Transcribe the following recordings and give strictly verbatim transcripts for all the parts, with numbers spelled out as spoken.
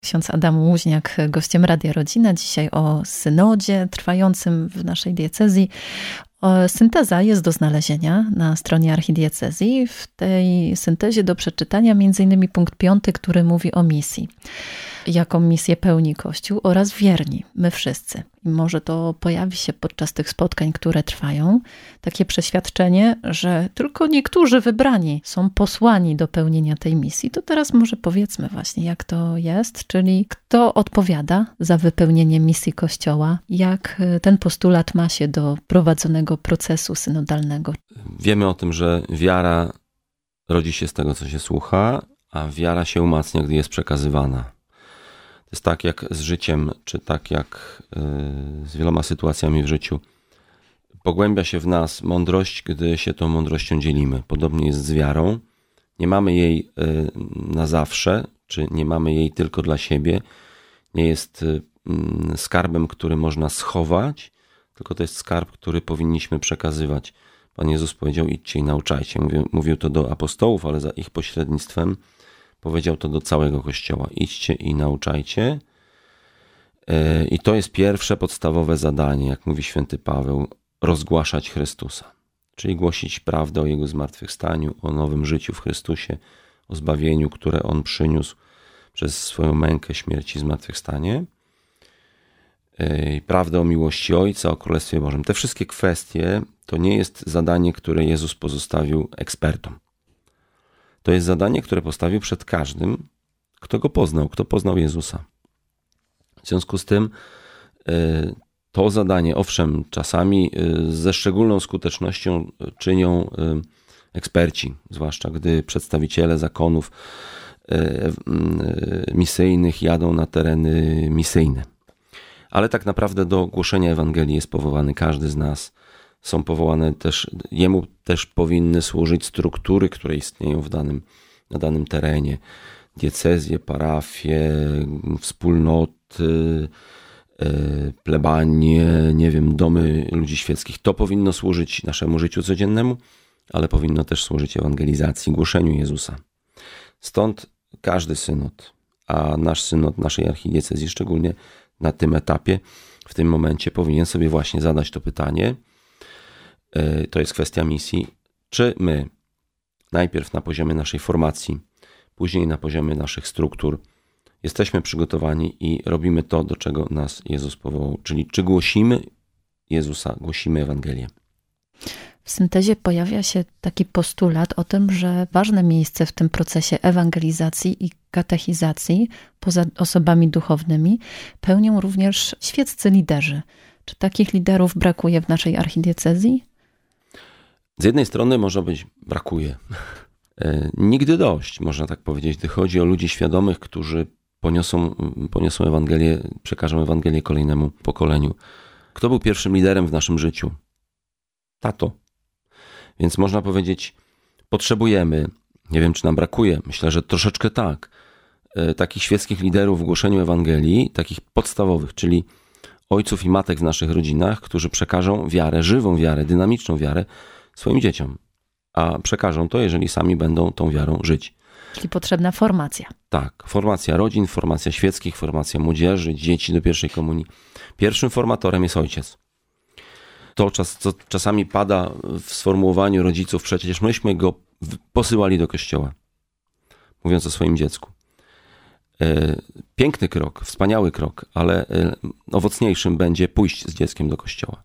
ksiądz Adam Łuźniak, gościem Radia Rodzina. Dzisiaj o synodzie trwającym w naszej diecezji. Synteza jest do znalezienia na stronie archidiecezji. W tej syntezie do przeczytania między innymi punkt piąty, który mówi o misji. Jaką misję pełni Kościół oraz wierni, my wszyscy. I może to pojawi się podczas tych spotkań, które trwają, takie przeświadczenie, że tylko niektórzy wybrani są posłani do pełnienia tej misji. To teraz może powiedzmy właśnie, jak to jest, czyli kto odpowiada za wypełnienie misji Kościoła, jak ten postulat ma się do prowadzonego procesu synodalnego. Wiemy o tym, że wiara rodzi się z tego, co się słucha, a wiara się umacnia, gdy jest przekazywana. To jest tak jak z życiem, czy tak jak z wieloma sytuacjami w życiu. Pogłębia się w nas mądrość, gdy się tą mądrością dzielimy. Podobnie jest z wiarą. Nie mamy jej na zawsze, czy nie mamy jej tylko dla siebie. Nie jest skarbem, który można schować, tylko to jest skarb, który powinniśmy przekazywać. Pan Jezus powiedział: idźcie i nauczajcie. Mówił, mówił to do apostołów, ale za ich pośrednictwem powiedział to do całego Kościoła. Idźcie i nauczajcie. I to jest pierwsze podstawowe zadanie, jak mówi święty Paweł, rozgłaszać Chrystusa. Czyli głosić prawdę o Jego zmartwychwstaniu, o nowym życiu w Chrystusie, o zbawieniu, które On przyniósł przez swoją mękę, śmierć i zmartwychwstanie. Prawdę o miłości Ojca, o Królestwie Bożym. Te wszystkie kwestie to nie jest zadanie, które Jezus pozostawił ekspertom. To jest zadanie, które postawił przed każdym, kto Go poznał, kto poznał Jezusa. W związku z tym to zadanie, owszem, czasami ze szczególną skutecznością czynią eksperci, zwłaszcza gdy przedstawiciele zakonów misyjnych jadą na tereny misyjne. Ale tak naprawdę do głoszenia Ewangelii jest powołany każdy z nas. Są powołane też, jemu też powinny służyć struktury, które istnieją w danym, na danym terenie. Diecezje, parafie, wspólnoty, plebanie, nie wiem, domy ludzi świeckich. To powinno służyć naszemu życiu codziennemu, ale powinno też służyć ewangelizacji, głoszeniu Jezusa. Stąd każdy synod, a nasz synod naszej archidiecezji szczególnie na tym etapie, w tym momencie powinien sobie właśnie zadać to pytanie. To jest kwestia misji. Czy my najpierw na poziomie naszej formacji, później na poziomie naszych struktur jesteśmy przygotowani i robimy to, do czego nas Jezus powołał. Czyli czy głosimy Jezusa, głosimy Ewangelię. W syntezie pojawia się taki postulat o tym, że ważne miejsce w tym procesie ewangelizacji i katechizacji poza osobami duchownymi pełnią również świeccy liderzy. Czy takich liderów brakuje w naszej archidiecezji? Z jednej strony może być brakuje. Nigdy dość, można tak powiedzieć, gdy chodzi o ludzi świadomych, którzy poniosą, poniosą Ewangelię, przekażą Ewangelię kolejnemu pokoleniu. Kto był pierwszym liderem w naszym życiu? Tato. Więc można powiedzieć, potrzebujemy, nie wiem czy nam brakuje, myślę, że troszeczkę tak, takich świeckich liderów w głoszeniu Ewangelii, takich podstawowych, czyli ojców i matek w naszych rodzinach, którzy przekażą wiarę, żywą wiarę, dynamiczną wiarę swoim dzieciom. A przekażą to, jeżeli sami będą tą wiarą żyć. Czyli potrzebna formacja. Tak, formacja rodzin, formacja świeckich, formacja młodzieży, dzieci do pierwszej komunii. Pierwszym formatorem jest ojciec. To, co czasami pada w sformułowaniu rodziców, przecież myśmy go posyłali do kościoła, mówiąc o swoim dziecku. Piękny krok, wspaniały krok, ale owocniejszym będzie pójść z dzieckiem do kościoła.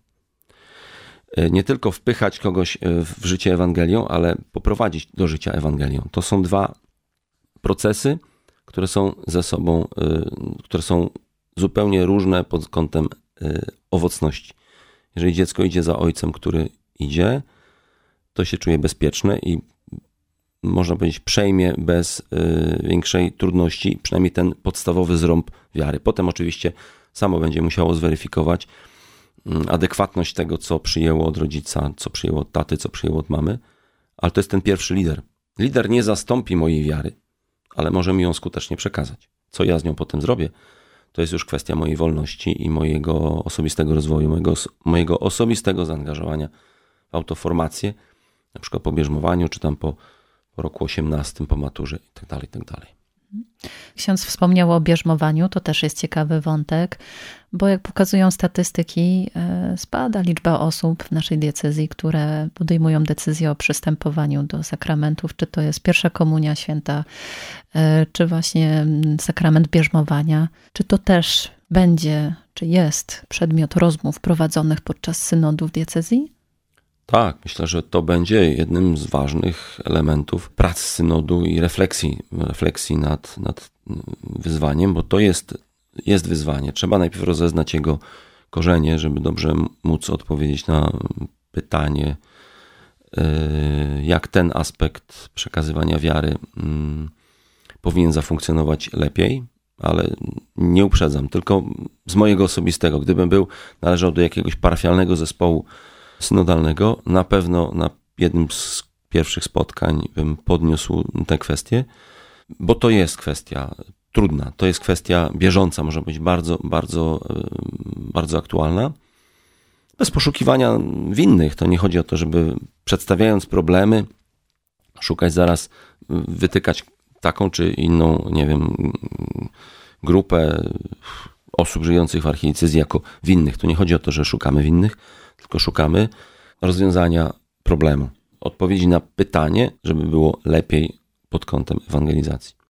Nie tylko wpychać kogoś w życie Ewangelią, ale poprowadzić do życia Ewangelią. To są dwa procesy, które są ze sobą, które są zupełnie różne pod kątem owocności. Jeżeli dziecko idzie za ojcem, który idzie, to się czuje bezpieczne i można powiedzieć przejmie bez większej trudności, przynajmniej ten podstawowy zrąb wiary. Potem oczywiście samo będzie musiało zweryfikować adekwatność tego, co przyjęło od rodzica, co przyjęło od taty, co przyjęło od mamy, ale to jest ten pierwszy lider. Lider nie zastąpi mojej wiary, ale może mi ją skutecznie przekazać. Co ja z nią potem zrobię, to jest już kwestia mojej wolności i mojego osobistego rozwoju, mojego, mojego osobistego zaangażowania w autoformację, na przykład po bierzmowaniu, czy tam po, po roku osiemnastym, po maturze itd., itd. Ksiądz wspomniał o bierzmowaniu, to też jest ciekawy wątek, bo jak pokazują statystyki, spada liczba osób w naszej diecezji, które podejmują decyzję o przystępowaniu do sakramentów, czy to jest pierwsza komunia święta, czy właśnie sakrament bierzmowania, czy to też będzie, czy jest przedmiot rozmów prowadzonych podczas synodu w diecezji? Tak, myślę, że to będzie jednym z ważnych elementów prac synodu i refleksji, refleksji nad, nad wyzwaniem, bo to jest, jest wyzwanie. Trzeba najpierw rozeznać jego korzenie, żeby dobrze móc odpowiedzieć na pytanie, jak ten aspekt przekazywania wiary powinien zafunkcjonować lepiej, ale nie uprzedzam, tylko z mojego osobistego. Gdybym był, należał do jakiegoś parafialnego zespołu synodalnego, na pewno na jednym z pierwszych spotkań bym podniósł tę kwestię, bo to jest kwestia trudna, to jest kwestia bieżąca, może być bardzo, bardzo, bardzo aktualna. Bez poszukiwania winnych, to nie chodzi o to, żeby przedstawiając problemy, szukać zaraz, wytykać taką czy inną, nie wiem, grupę osób żyjących w archidiecezji jako winnych. Tu nie chodzi o to, że szukamy winnych, tylko szukamy rozwiązania problemu, odpowiedzi na pytanie, żeby było lepiej pod kątem ewangelizacji.